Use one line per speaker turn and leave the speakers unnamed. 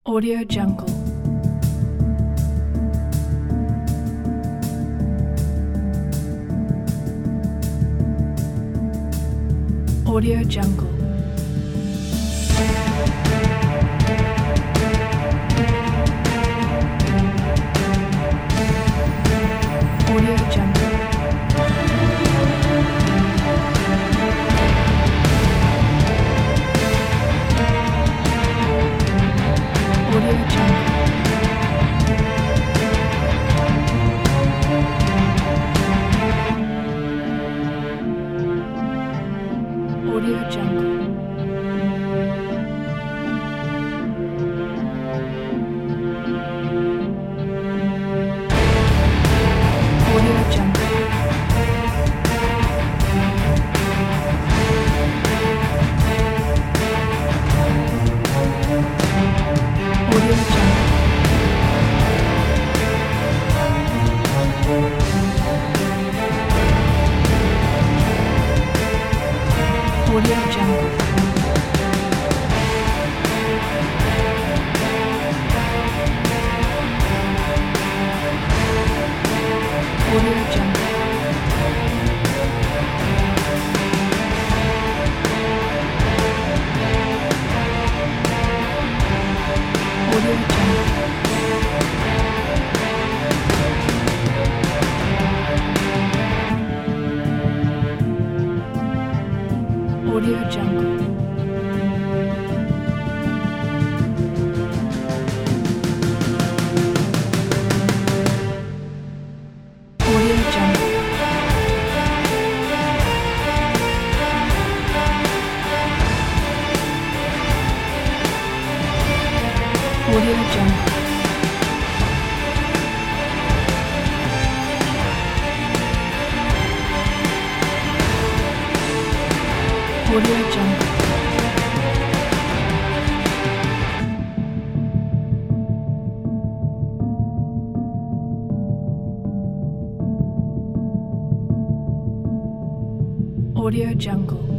Audio Jungle. Audio Jungle. Audio Jungle. Audio Jungle. Audio Jungle. Audio Jungle. Audio Jungle. Audio Jungle. Audio Jungle. Audio Jungle. Audio Jungle. Audio Jungle. Audio Jungle. Audio Jungle. Audio Jungle.